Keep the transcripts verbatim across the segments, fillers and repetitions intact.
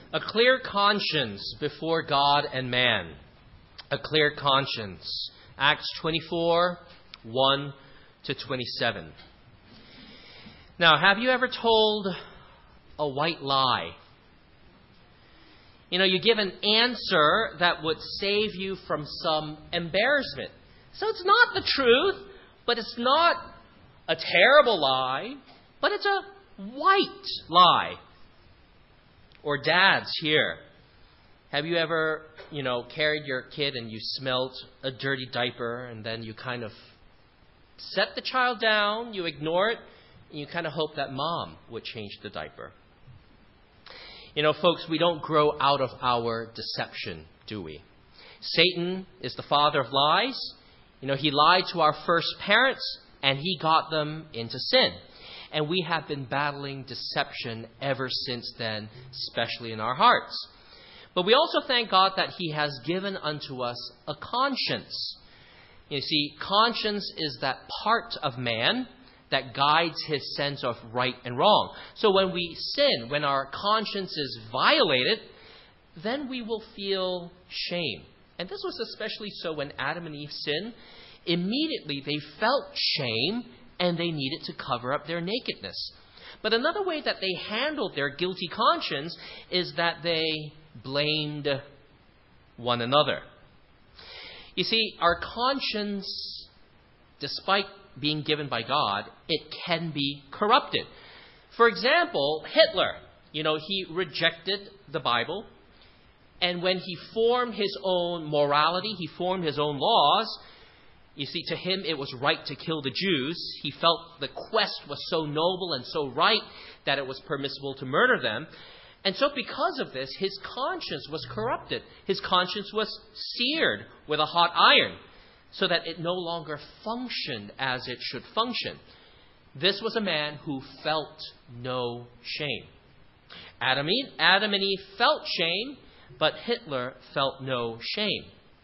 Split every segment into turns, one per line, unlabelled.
A clear conscience before God and man. A clear conscience. Acts twenty-four, one to twenty-seven. Now, have you ever told a white lie? You know, you give an answer that would save you from some embarrassment. So it's not the truth, but it's not a terrible lie, but it's a white lie. Or dads here. Have you ever, you know, carried your kid and you smelled a dirty diaper and then you kind of set the child down, you ignore it, and you kind of hope that mom would change the diaper? You know, folks, we don't grow out of our deception, do we? Satan is the father of lies. You know, he lied to our first parents and he got them into sin. And we have been battling deception ever since then, especially in our hearts. But we also thank God that he has given unto us a conscience. You see, conscience is that part of man that guides his sense of right and wrong. So when we sin, when our conscience is violated, then we will feel shame. And this was especially so when Adam and Eve sinned. Immediately they felt shame and they needed to cover up their nakedness. But another way that they handled their guilty conscience is that they blamed one another. You see, our conscience, despite being given by God, it can be corrupted. For example, Hitler, you know, he rejected the Bible. And when he formed his own morality, he formed his own laws. You see, to him it was right to kill the Jews. He felt the quest was so noble and so right that it was permissible to murder them. And so because of this, his conscience was corrupted. His conscience was seared with a hot iron so that it no longer functioned as it should function. This was a man who felt no shame. Adam, Adam and Eve felt shame, but Hitler felt no shame.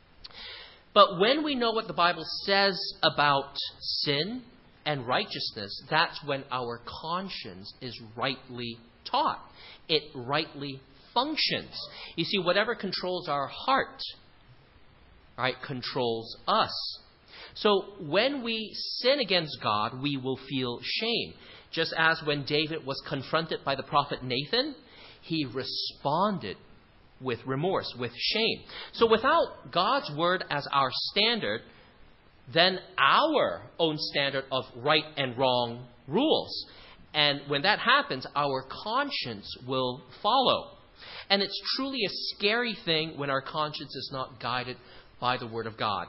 But when we know what the Bible says about sin and righteousness, that's when our conscience is rightly taught. It rightly functions. You see, whatever controls our heart, right, controls us. So when we sin against God, we will feel shame. Just as when David was confronted by the prophet Nathan, he responded with remorse, with shame. So without God's word as our standard, then our own standard of right and wrong rules. And when that happens, our conscience will follow. And it's truly a scary thing when our conscience is not guided by the word of God.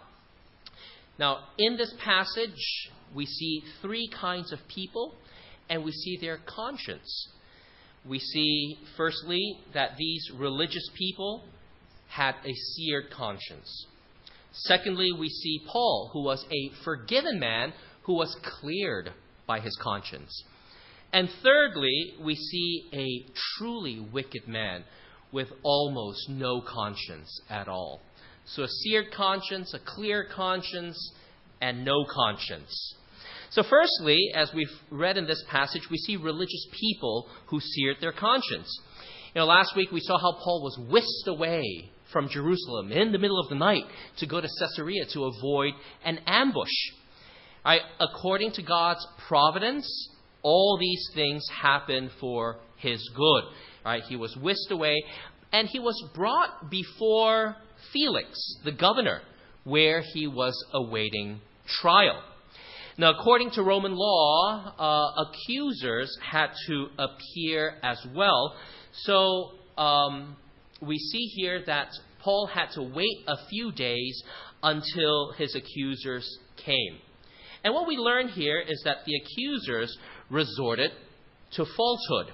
Now, in this passage, we see three kinds of people, and we see their conscience. We see, firstly, that these religious people had a seared conscience. Secondly, we see Paul, who was a forgiven man, who was cleared by his conscience. And thirdly, we see a truly wicked man with almost no conscience at all. So a seared conscience, a clear conscience, and no conscience. So firstly, as we've read in this passage, we see religious people who seared their conscience. You know, last week we saw how Paul was whisked away from Jerusalem in the middle of the night to go to Caesarea to avoid an ambush. Right? According to God's providence, all these things happen for his good. Right? He was whisked away, and he was brought before Felix, the governor, where he was awaiting trial. Now, according to Roman law, uh, accusers had to appear as well. So um, we see here that Paul had to wait a few days until his accusers came. And what we learn here is that the accusers resorted to falsehood.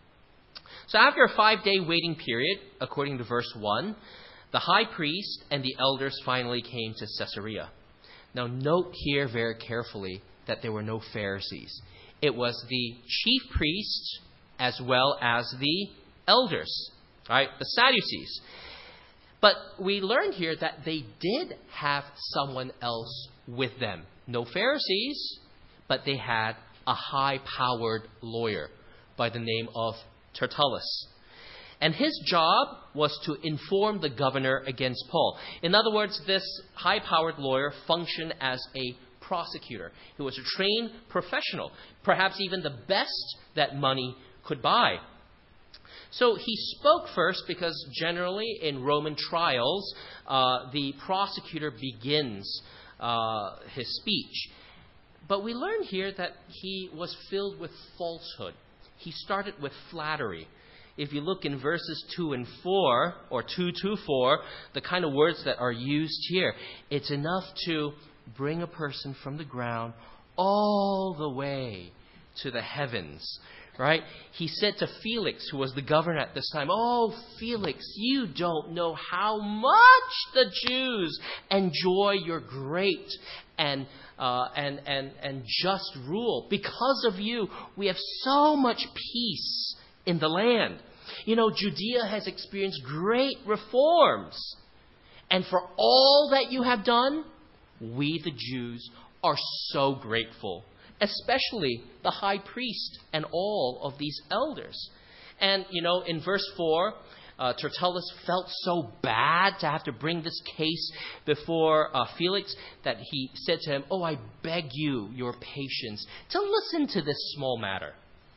So after a five-day waiting period, according to verse one, the high priest and the elders finally came to Caesarea. Now note here very carefully that there were no Pharisees. It was the chief priests as well as the elders, right? The Sadducees. But we learned here that they did have someone else with them. No Pharisees, but they had a high-powered lawyer by the name of Tertullus. And his job was to inform the governor against Paul. In other words, this high-powered lawyer functioned as a prosecutor. He was a trained professional, perhaps even the best that money could buy. So he spoke first because generally in Roman trials, uh, the prosecutor begins uh, his speech. But we learn here that he was filled with falsehood. He started with flattery. If you look in verses two and four, or two to four, the kind of words that are used here, it's enough to bring a person from the ground all the way to the heavens. Right? He said to Felix, who was the governor at this time, "Oh, Felix, you don't know how much the Jews enjoy your great and uh, and and and just rule. Because of you, we have so much peace in the land. You know, Judea has experienced great reforms, and for all that you have done, we the Jews are so grateful." Especially the high priest and all of these elders. And, you know, in verse four, uh, Tertullus felt so bad to have to bring this case before uh, Felix that he said to him, "Oh, I beg you, your patience, to listen to this small matter."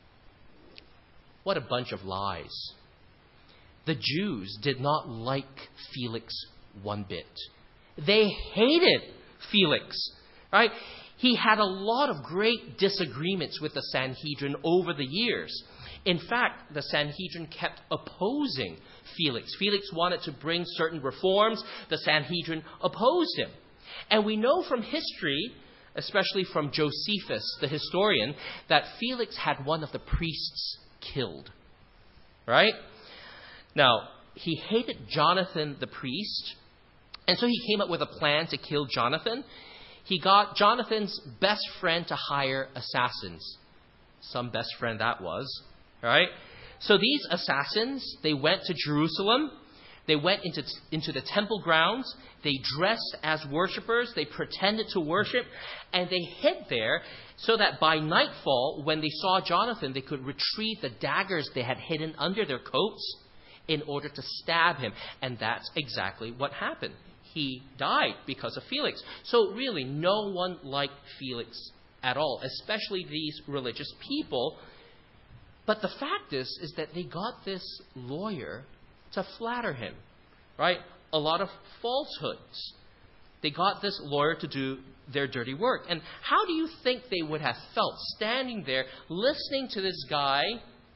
What a bunch of lies. The Jews did not like Felix one bit. They hated Felix, right? He had a lot of great disagreements with the Sanhedrin over the years. In fact, the Sanhedrin kept opposing Felix. Felix wanted to bring certain reforms. The Sanhedrin opposed him. And we know from history, especially from Josephus, the historian, that Felix had one of the priests killed. Right? Now, he hated Jonathan the priest, and so he came up with a plan to kill Jonathan. He got Jonathan's best friend to hire assassins. Some best friend that was, right? So these assassins, they went to Jerusalem. They went into, into the temple grounds. They dressed as worshipers. They pretended to worship. And they hid there so that by nightfall, when they saw Jonathan, they could retrieve the daggers they had hidden under their coats in order to stab him. And that's exactly what happened. He died because of Felix. So really, no one liked Felix at all, especially these religious people. But the fact is, is that they got this lawyer to flatter him, right? A lot of falsehoods. They got this lawyer to do their dirty work. And how do you think they would have felt standing there listening to this guy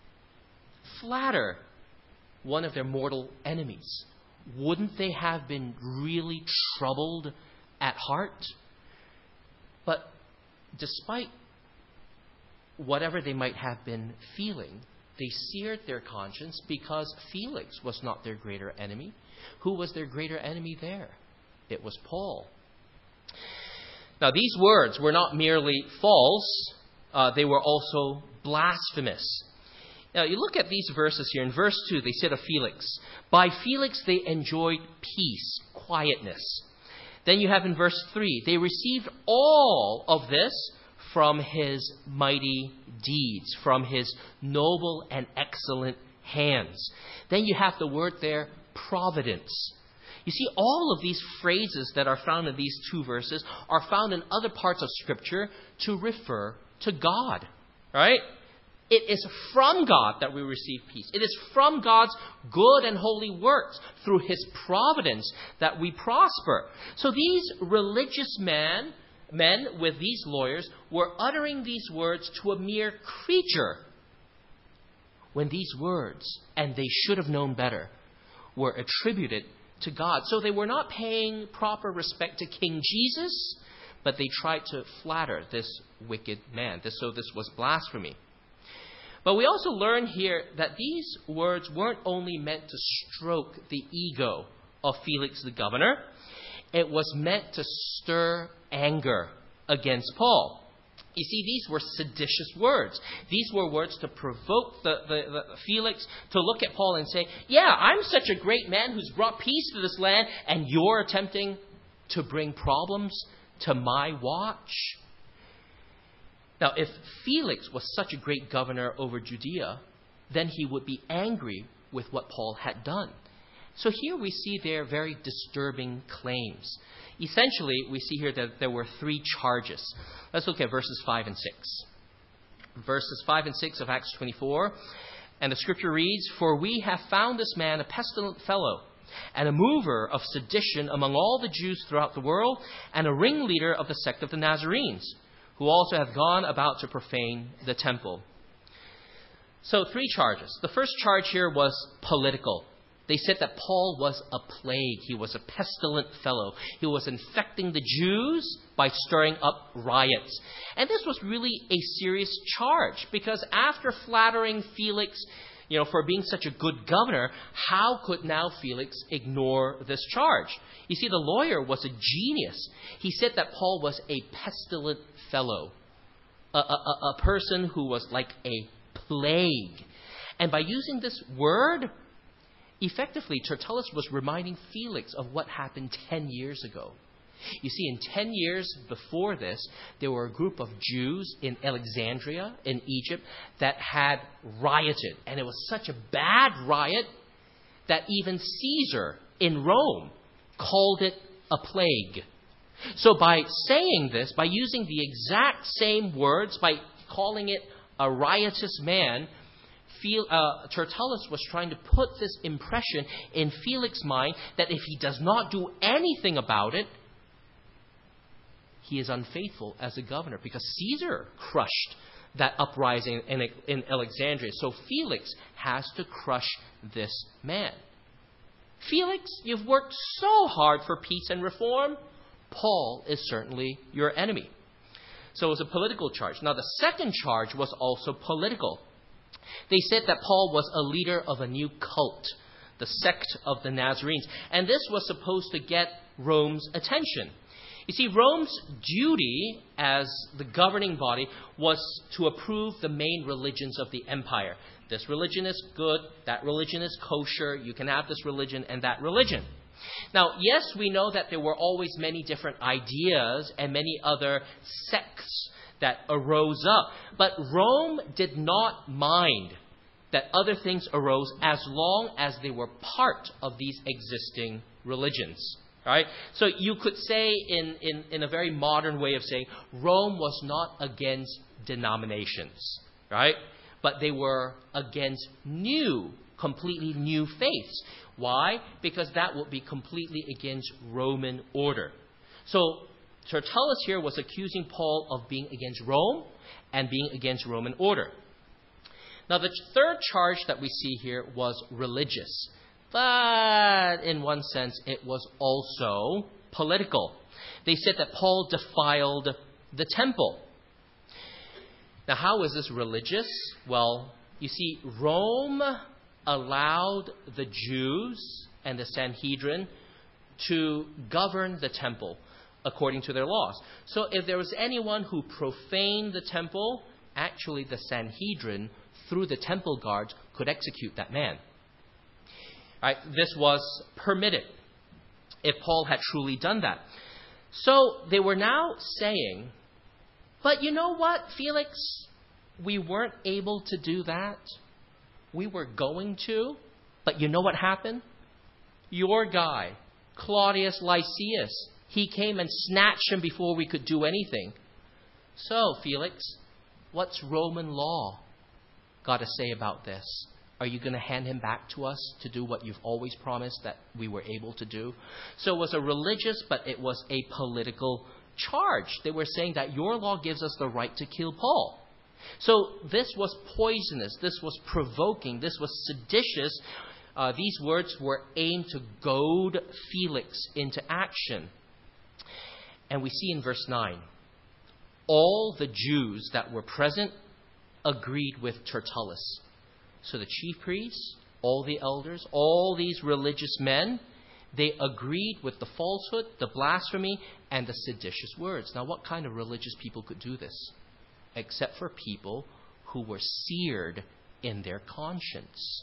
flatter one of their mortal enemies? Wouldn't they have been really troubled at heart? But despite whatever they might have been feeling, they seared their conscience because Felix was not their greater enemy. Who was their greater enemy there? It was Paul. Now, these words were not merely false, uh, they were also blasphemous. Now, you look at these verses here. In verse two, they said of Felix, "By Felix they enjoyed peace, quietness." Then you have in verse three, "They received all of this from his mighty deeds, from his noble and excellent hands." Then you have the word there, providence. You see, all of these phrases that are found in these two verses are found in other parts of Scripture to refer to God, right? It is from God that we receive peace. It is from God's good and holy works, through his providence, that we prosper. So these religious men, men with these lawyers were uttering these words to a mere creature, when these words, and they should have known better, were attributed to God. So they were not paying proper respect to King Jesus, but they tried to flatter this wicked man. This, so this was blasphemy. But we also learn here that these words weren't only meant to stroke the ego of Felix the governor. It was meant to stir anger against Paul. You see, these were seditious words. These were words to provoke the, the, the Felix to look at Paul and say, "Yeah, I'm such a great man who's brought peace to this land, and you're attempting to bring problems to my watch." Now, if Felix was such a great governor over Judea, then he would be angry with what Paul had done. So here we see their very disturbing claims. Essentially, we see here that there were three charges. Let's look at verses five and six. Verses five and six of Acts twenty-four. And the scripture reads, "For we have found this man a pestilent fellow, and a mover of sedition among all the Jews throughout the world, and a ringleader of the sect of the Nazarenes, who also have gone about to profane the temple." So three charges. The first charge here was political. They said that Paul was a plague. He was a pestilent fellow. He was infecting the Jews by stirring up riots. And this was really a serious charge, because after flattering Felix, you know, for being such a good governor, how could now Felix ignore this charge? You see, the lawyer was a genius. He said that Paul was a pestilent fellow, a, a, a person who was like a plague. And by using this word, effectively, Tertullus was reminding Felix of what happened ten years ago. You see, in ten years before this, there were a group of Jews in Alexandria, in Egypt, that had rioted. And it was such a bad riot that even Caesar in Rome called it a plague. So by saying this, by using the exact same words, by calling it a riotous man, Fel- uh, Tertullus was trying to put this impression in Felix's mind that if he does not do anything about it, he is unfaithful as a governor, because Caesar crushed that uprising in, in Alexandria. So Felix has to crush this man. Felix, you've worked so hard for peace and reform. Paul is certainly your enemy. So it was a political charge. Now, the second charge was also political. They said that Paul was a leader of a new cult, the sect of the Nazarenes. And this was supposed to get Rome's attention. You see, Rome's duty as the governing body was to approve the main religions of the empire. This religion is good, that religion is kosher, you can have this religion and that religion. Now, yes, we know that there were always many different ideas and many other sects that arose up. But Rome did not mind that other things arose as long as they were part of these existing religions. Right? So you could say in, in, in a very modern way of saying, Rome was not against denominations, right? But they were against new, completely new faiths. Why? Because that would be completely against Roman order. So Tertullus here was accusing Paul of being against Rome and being against Roman order. Now, the third charge that we see here was religious. But in one sense, it was also political. They said that Paul defiled the temple. Now, how is this religious? Well, you see, Rome allowed the Jews and the Sanhedrin to govern the temple according to their laws. So if there was anyone who profaned the temple, actually the Sanhedrin, through the temple guards, could execute that man. Right? This was permitted if Paul had truly done that. So they were now saying, but you know what, Felix? We weren't able to do that. We were going to, but you know what happened? Your guy, Claudius Lysias, he came and snatched him before we could do anything. So, Felix, what's Roman law got to say about this? Are you going to hand him back to us to do what you've always promised that we were able to do? So it was a religious, but it was a political charge. They were saying that your law gives us the right to kill Paul. So this was poisonous. This was provoking. This was seditious. Uh, these words were aimed to goad Felix into action. And we see in verse nine, all the Jews that were present agreed with Tertullus. So the chief priests, all the elders, all these religious men, they agreed with the falsehood, the blasphemy, and the seditious words. Now, what kind of religious people could do this? Except for people who were seared in their conscience.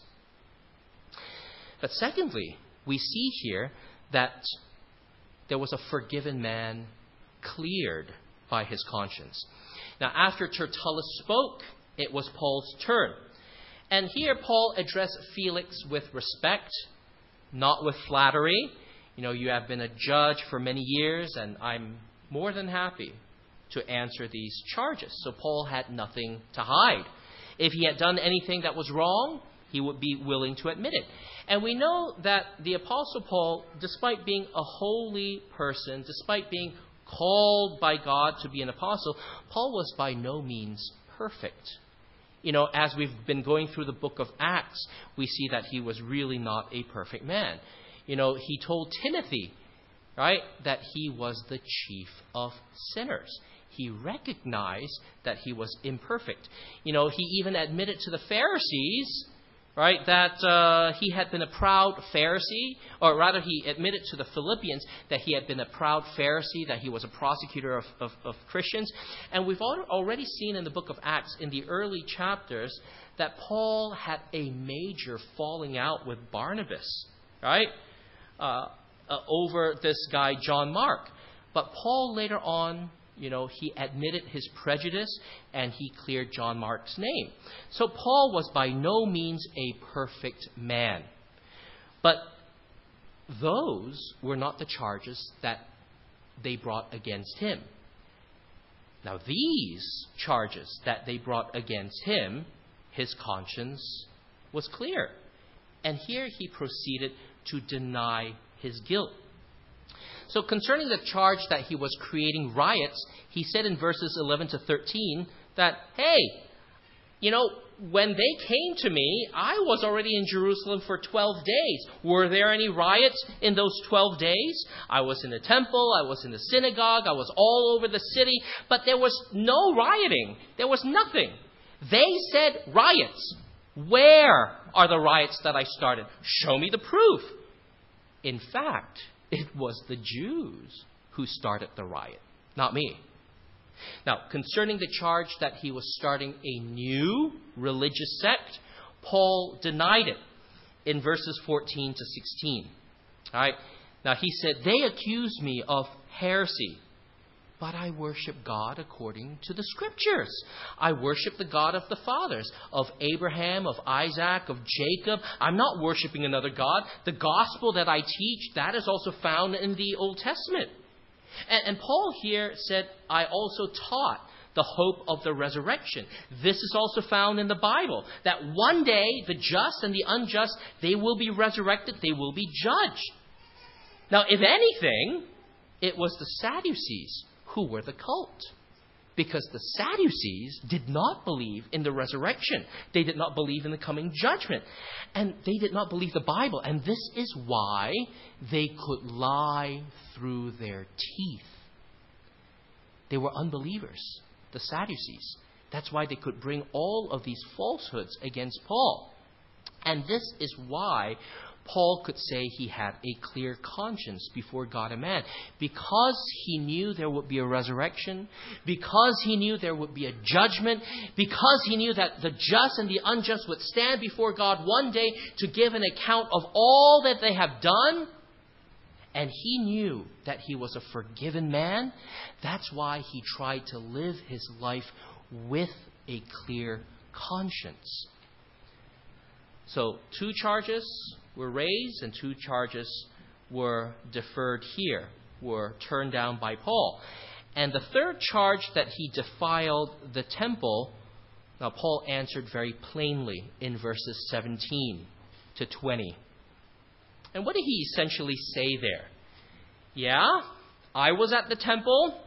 But secondly, we see here that there was a forgiven man cleared by his conscience. Now, after Tertullus spoke, it was Paul's turn. And here Paul addressed Felix with respect, not with flattery. You know, you have been a judge for many years, and I'm more than happy to answer these charges. So Paul had nothing to hide. If he had done anything that was wrong, he would be willing to admit it. And we know that the Apostle Paul, despite being a holy person, despite being called by God to be an apostle, Paul was by no means perfect. You know, as we've been going through the book of Acts, we see that he was really not a perfect man. You know, he told Timothy, right, that he was the chief of sinners. He recognized that he was imperfect. You know, he even admitted to the Pharisees, right, that uh, he had been a proud Pharisee, or rather he admitted to the Philippians that he had been a proud Pharisee, that he was a prosecutor of, of, of Christians. And we've already seen in the book of Acts, in the early chapters, that Paul had a major falling out with Barnabas, right, uh, uh, over this guy John Mark. But Paul later on, you know, he admitted his prejudice and he cleared John Mark's name. So Paul was by no means a perfect man. But those were not the charges that they brought against him. Now these charges that they brought against him, his conscience was clear. And here he proceeded to deny his guilt. So concerning the charge that he was creating riots, he said in verses eleven to thirteen that, hey, you know, when they came to me, I was already in Jerusalem for twelve days. Were there any riots in those twelve days? I was in the temple, I was in the synagogue, I was all over the city, but there was no rioting. There was nothing. They said riots. Where are the riots that I started? Show me the proof. In fact, it was the Jews who started the riot, not me. Now, concerning the charge that he was starting a new religious sect, Paul denied it in verses fourteen to sixteen. All right. Now, he said, they accused me of heresy, but I worship God according to the Scriptures. I worship the God of the fathers, of Abraham, of Isaac, of Jacob. I'm not worshiping another God. The gospel that I teach, that is also found in the Old Testament. And, and Paul here said, I also taught the hope of the resurrection. This is also found in the Bible, that one day the just and the unjust, they will be resurrected, they will be judged. Now, if anything, it was the Sadducees who were the cult. Because the Sadducees did not believe in the resurrection. They did not believe in the coming judgment. And they did not believe the Bible. And this is why they could lie through their teeth. They were unbelievers, the Sadducees. That's why they could bring all of these falsehoods against Paul. And this is why Paul could say he had a clear conscience before God and man. Because he knew there would be a resurrection, because he knew there would be a judgment, because he knew that the just and the unjust would stand before God one day to give an account of all that they have done, and he knew that he was a forgiven man. That's why he tried to live his life with a clear conscience. So, two charges were raised and two charges were deferred here, were turned down by Paul. And the third charge, that he defiled the temple, now Paul answered very plainly in verses seventeen to twenty. And what did he essentially say there? Yeah, I was at the temple.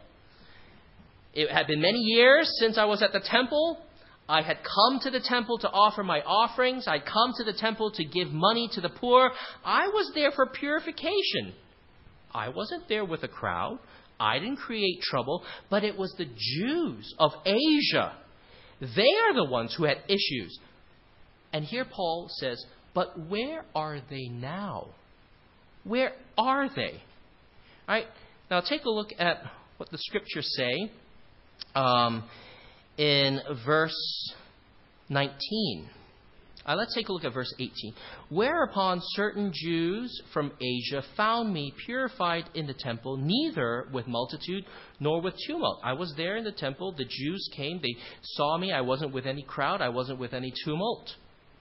It had been many years since I was at the temple. I had come to the temple to offer my offerings. I'd come to the temple to give money to the poor. I was there for purification. I wasn't there with a crowd. I didn't create trouble, but it was the Jews of Asia. They are the ones who had issues. And here Paul says, but where are they now? Where are they? All right. Now take a look at what the Scriptures say. Um... In verse nineteen, uh, let's take a look at verse eighteen. Whereupon certain Jews from Asia found me purified in the temple, neither with multitude nor with tumult. I was there in the temple. The Jews came. They saw me. I wasn't with any crowd. I wasn't with any tumult.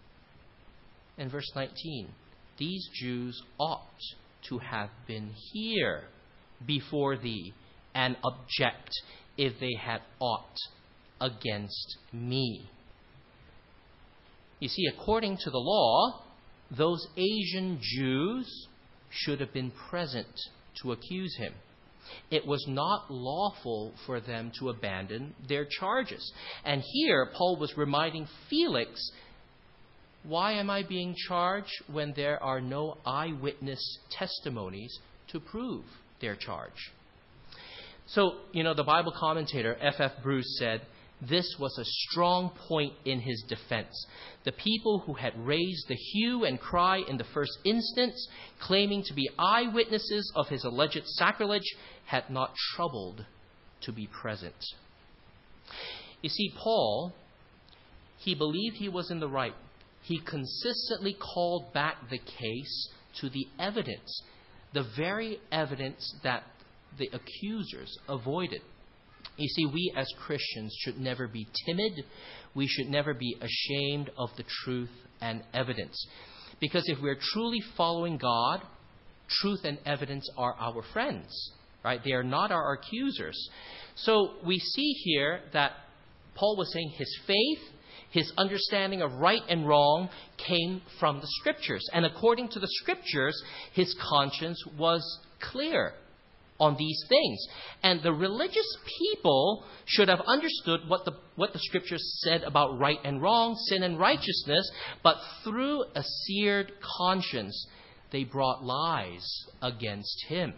And verse nineteen, these Jews ought to have been here before thee and object if they had aught against me. You see, according to the law, those Asian Jews should have been present to accuse him. It was not lawful for them to abandon their charges. And here, Paul was reminding Felix, why am I being charged when there are no eyewitness testimonies to prove their charge? So, you know, the Bible commentator F F Bruce said, this was a strong point in his defense. The people who had raised the hue and cry in the first instance, claiming to be eyewitnesses of his alleged sacrilege, had not troubled to be present. You see, Paul, he believed he was in the right. He consistently called back the case to the evidence, the very evidence that the accusers avoided. You see, we as Christians should never be timid. We should never be ashamed of the truth and evidence. Because if we're truly following God, truth and evidence are our friends, right? They are not our accusers. So we see here that Paul was saying his faith, his understanding of right and wrong came from the Scriptures. And according to the Scriptures, his conscience was clear on these things. And the religious people should have understood what the what the Scriptures said about right and wrong, sin and righteousness, but through a seared conscience, they brought lies against him.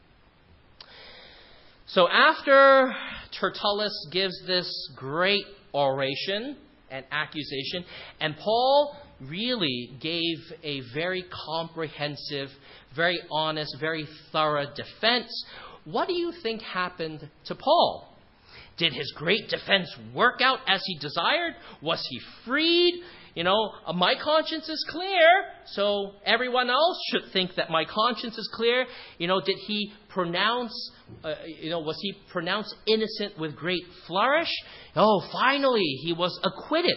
So after Tertullus gives this great oration and accusation, and Paul really gave a very comprehensive, very honest, very thorough defense, what do you think happened to Paul? Did his great defense work out as he desired? Was he freed? You know, my conscience is clear, so everyone else should think that my conscience is clear. You know, did he pronounce, uh, you know, was he pronounced innocent with great flourish? Oh, finally, he was acquitted.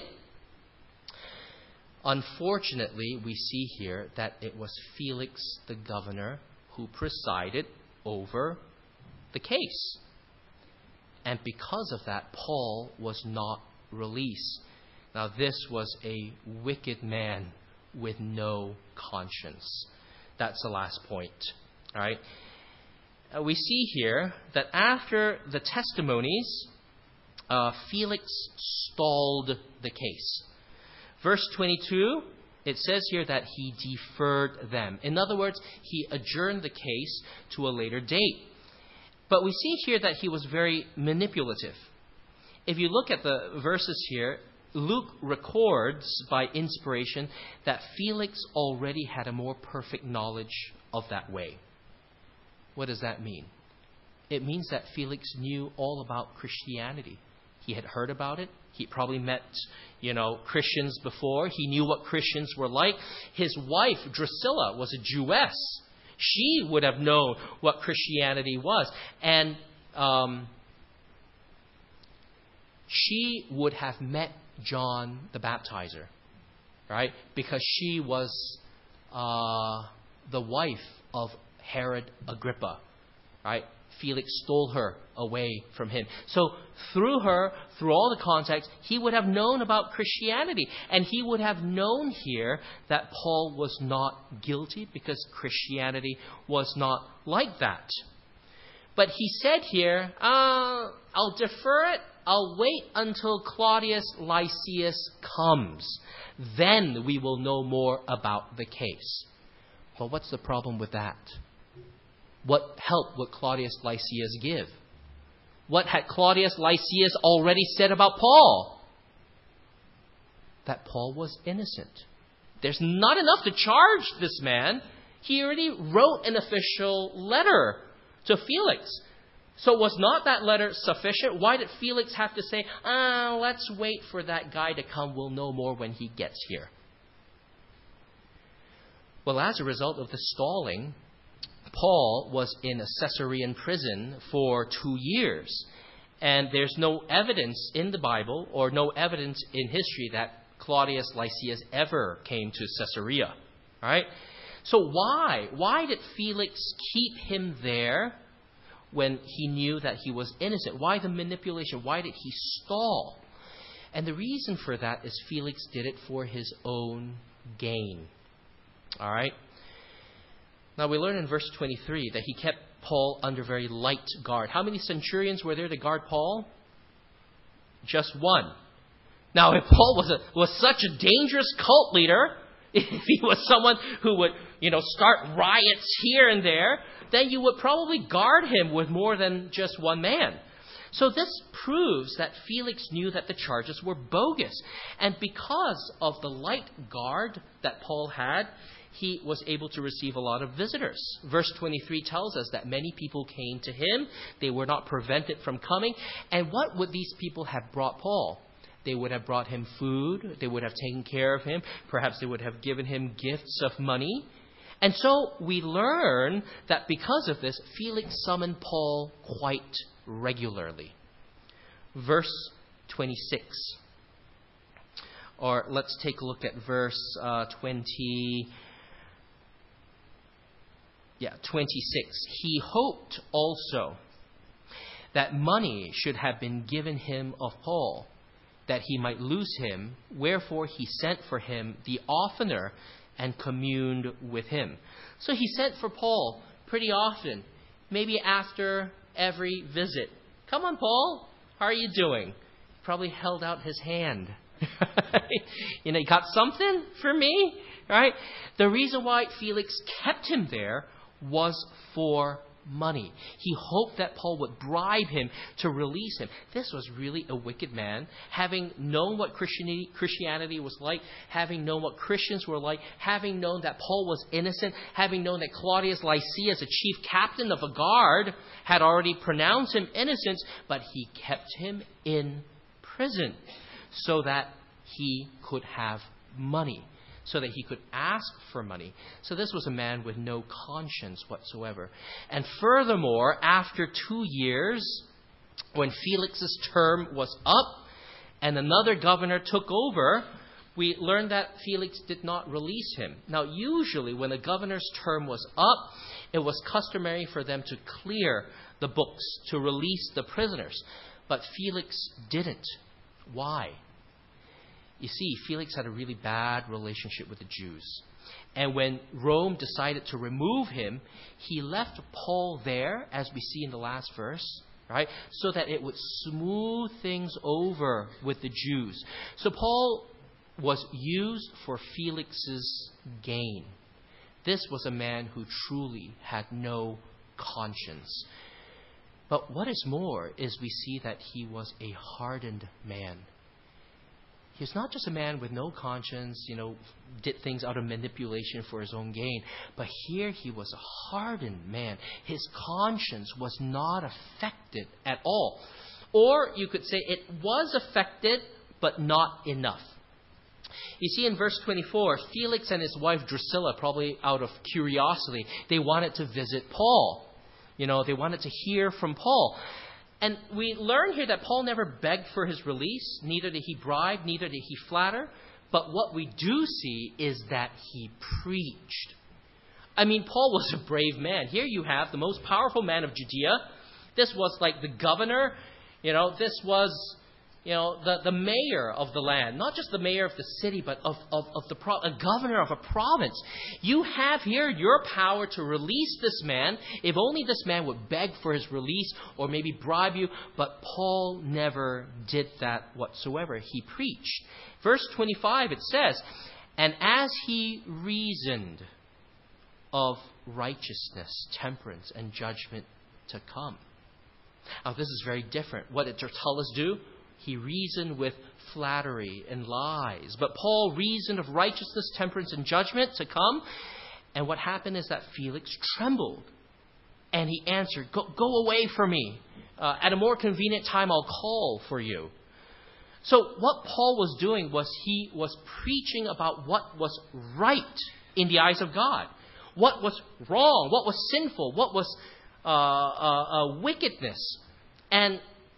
Unfortunately, we see here that it was Felix the governor who presided over the case. And because of that, Paul was not released. Now, this was a wicked man with no conscience. That's the last point. All right. Uh, we see here that after the testimonies, uh, Felix stalled the case. Verse twenty-two, it says here that he deferred them. In other words, he adjourned the case to a later date. But we see here that he was very manipulative. If you look at the verses here, Luke records by inspiration that Felix already had a more perfect knowledge of that way. What does that mean? It means that Felix knew all about Christianity. He had heard about it. He probably met, you know, Christians before. He knew what Christians were like. His wife, Drusilla, was a Jewess. She would have known what Christianity was. And um, she would have met John the Baptizer, right? Because she was uh, the wife of Herod Agrippa, right? Felix stole her away from him. So through her, through all the context, he would have known about Christianity. And he would have known here that Paul was not guilty because Christianity was not like that. But he said here, uh, I'll defer it. I'll wait until Claudius Lysias comes. Then we will know more about the case. But what's the problem with that? What help would Claudius Lysias give? What had Claudius Lysias already said about Paul? That Paul was innocent. There's not enough to charge this man. He already wrote an official letter to Felix. So was not that letter sufficient? Why did Felix have to say, ah, let's wait for that guy to come. We'll know more when he gets here. Well, as a result of the stalling, Paul was in a Caesarean prison for two years. And there's no evidence in the Bible or no evidence in history that Claudius Lysias ever came to Caesarea. All right? So why? Why did Felix keep him there when he knew that he was innocent? Why the manipulation? Why did he stall? And the reason for that is Felix did it for his own gain. All right? Now we learn in verse twenty-three that he kept Paul under very light guard. How many centurions were there to guard Paul? Just one. Now if Paul was a, was such a dangerous cult leader, if he was someone who would, you know, start riots here and there, then you would probably guard him with more than just one man. So this proves that Felix knew that the charges were bogus. And because of the light guard that Paul had, he was able to receive a lot of visitors. Verse twenty-three tells us that many people came to him. They were not prevented from coming. And what would these people have brought Paul? They would have brought him food. They would have taken care of him. Perhaps they would have given him gifts of money. And so we learn that because of this, Felix summoned Paul quite regularly. Verse twenty-six. Or let's take a look at verse uh, twenty. Yeah, twenty-six. He hoped also that money should have been given him of Paul, that he might lose him. Wherefore he sent for him the oftener and communed with him. So he sent for Paul pretty often, maybe after every visit. Come on, Paul, how are you doing? Probably held out his hand. You know, you got something for me? Right? The reason why Felix kept him there was for money. He hoped that Paul would bribe him to release him. This was really a wicked man. Having known what Christianity, Christianity was like, having known what Christians were like, having known that Paul was innocent, having known that Claudius Lysias, a chief captain of a guard, had already pronounced him innocent, but he kept him in prison so that he could have money, so that he could ask for money. So this was a man with no conscience whatsoever. And furthermore, after two years, when Felix's term was up and another governor took over, we learned that Felix did not release him. Now, usually when a governor's term was up, it was customary for them to clear the books, to release the prisoners. But Felix didn't. Why? You see, Felix had a really bad relationship with the Jews. And when Rome decided to remove him, he left Paul there, as we see in the last verse, right, so that it would smooth things over with the Jews. So Paul was used for Felix's gain. This was a man who truly had no conscience. But what is more is we see that he was a hardened man. He was not just a man with no conscience, you know, did things out of manipulation for his own gain. But here he was a hardened man. His conscience was not affected at all. Or you could say it was affected, but not enough. You see in verse twenty-four, Felix and his wife Drusilla, probably out of curiosity, they wanted to visit Paul. You know, they wanted to hear from Paul. And we learn here that Paul never begged for his release. Neither did he bribe, neither did he flatter. But what we do see is that he preached. I mean, Paul was a brave man. Here you have the most powerful man of Judea. This was like the governor. You know, this was, you know, the, the mayor of the land. Not just the mayor of the city, but of, of, of the pro- a governor of a province. You have here your power to release this man, if only this man would beg for his release or maybe bribe you. But Paul never did that whatsoever. He preached. Verse twenty-five, it says, and as he reasoned of righteousness, temperance, and judgment to come. Now, this is very different. What did Tertullus do? He reasoned with flattery and lies. But Paul reasoned of righteousness, temperance, and judgment to come. And what happened is that Felix trembled. And he answered, Go, go away from me. Uh, at a more convenient time, I'll call for you. So what Paul was doing was he was preaching about what was right in the eyes of God. What was wrong, what was sinful, what was uh, uh, uh, wickedness. And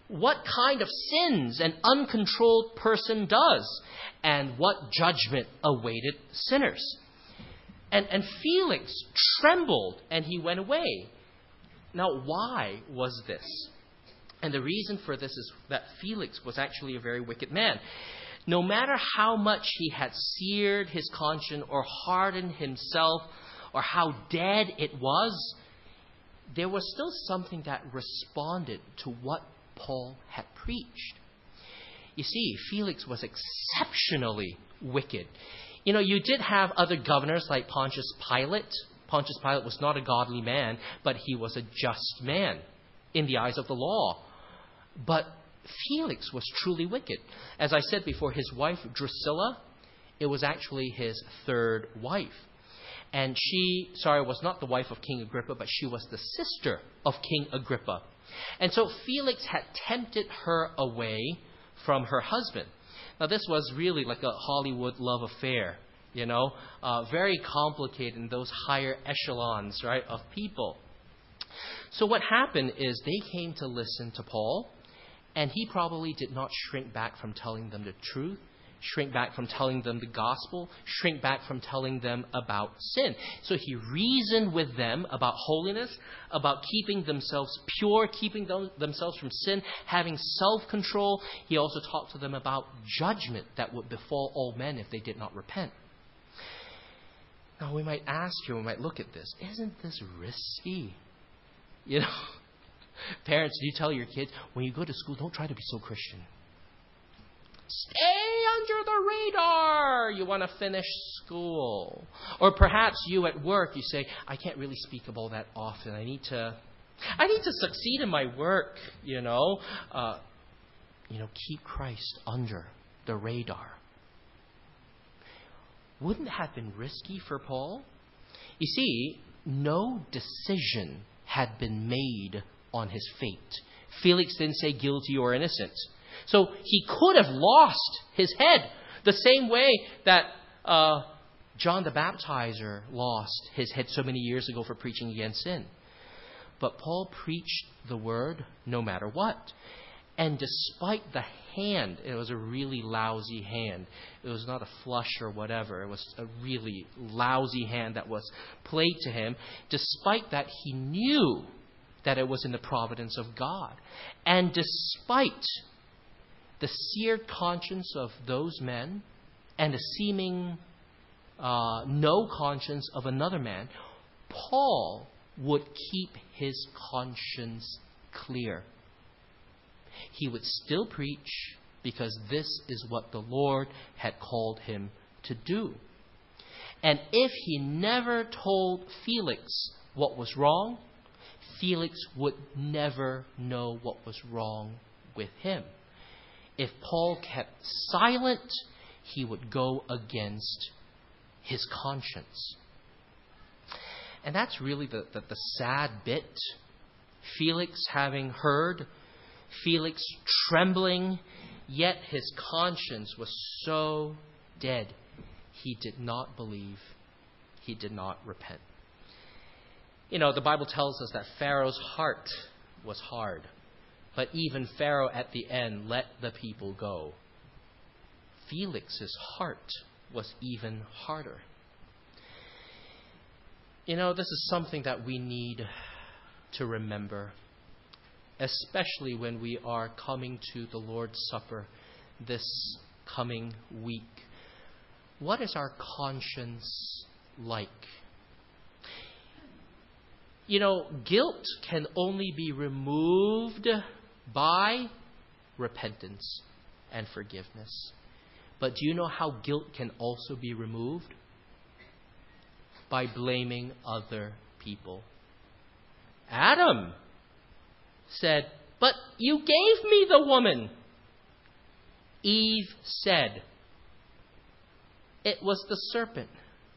what kind of sins an uncontrolled person does and what judgment awaited sinners. And, and Felix trembled and he went away. Now, why was this? And the reason for this is that Felix was actually a very wicked man. No matter how much he had seared his conscience or hardened himself or how dead it was, there was still something that responded to what Paul had preached. You see, Felix was exceptionally wicked. You know, you did have other governors like Pontius Pilate. Pontius Pilate was not a godly man, but he was a just man in the eyes of the law. But Felix was truly wicked. As I said before, his wife Drusilla, it was actually his third wife. And she, sorry, was not the wife of King Agrippa, but she was the sister of King Agrippa. And so Felix had tempted her away from her husband. Now, this was really like a Hollywood love affair, you know, uh, very complicated in those higher echelons, right, of people. So what happened is they came to listen to Paul, and he probably did not shrink back from telling them the truth, shrink back from telling them the gospel, shrink back from telling them about sin. So he reasoned with them about holiness, about keeping themselves pure, keeping them, themselves from sin, having self-control. He also talked to them about judgment that would befall all men if they did not repent. Now we might ask you, we might look at this, isn't this risky? You know, parents, do you tell your kids, when you go to school, don't try to be so Christian. Stay under the radar. You want to finish school. Or perhaps you at work, you say, I can't really speak about that often. I need to, I need to succeed in my work, you know. Uh, you know, keep Christ under the radar. Wouldn't that have been risky for Paul? You see, no decision had been made on his fate. Felix didn't say guilty or innocent. So he could have lost his head the same way that uh, John the Baptizer lost his head so many years ago for preaching against sin. But Paul preached the word no matter what. And despite the hand, it was a really lousy hand. It was not a flush or whatever. It was a really lousy hand that was played to him. Despite that, he knew that it was in the providence of God. And despite the seared conscience of those men and the seeming uh, no conscience of another man, Paul would keep his conscience clear. He would still preach because this is what the Lord had called him to do. And if he never told Felix what was wrong, Felix would never know what was wrong with him. If Paul kept silent, he would go against his conscience. And that's really the, the, the sad bit. Felix having heard, Felix trembling, yet his conscience was so dead, he did not believe, he did not repent. You know, the Bible tells us that Pharaoh's heart was hard. But even Pharaoh at the end let the people go. Felix's heart was even harder. You know, this is something that we need to remember, especially when we are coming to the Lord's Supper this coming week. What is our conscience like? You know, guilt can only be removed by repentance and forgiveness. But do you know how guilt can also be removed? By blaming other people. Adam said, "But you gave me the woman." Eve said, "It was the serpent."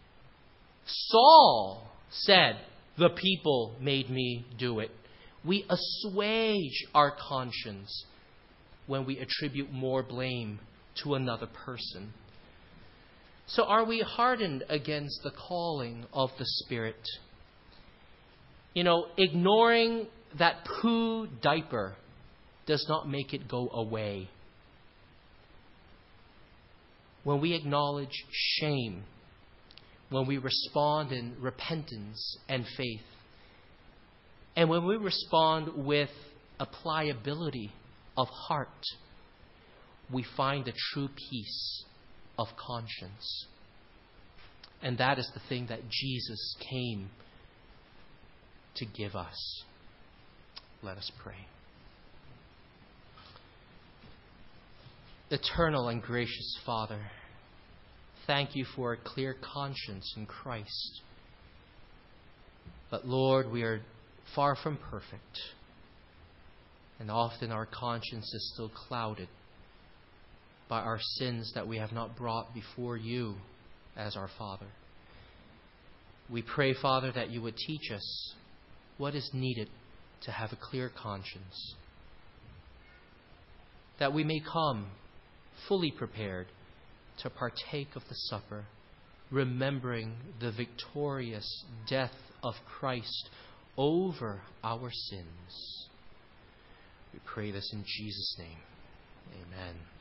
Saul said, "The people made me do it." We assuage our conscience when we attribute more blame to another person. So are we hardened against the calling of the Spirit? You know, ignoring that poo diaper does not make it go away. When we acknowledge shame, when we respond in repentance and faith, and when we respond with a pliability of heart, we find a true peace of conscience. And that is the thing that Jesus came to give us. Let us pray. Eternal and gracious Father, thank you for a clear conscience in Christ. But Lord, we are far from perfect, and often our conscience is still clouded by our sins that we have not brought before you as our Father. We pray, Father, that you would teach us what is needed to have a clear conscience, that we may come fully prepared to partake of the supper, remembering the victorious death of Christ over our sins. We pray this in Jesus' name. Amen.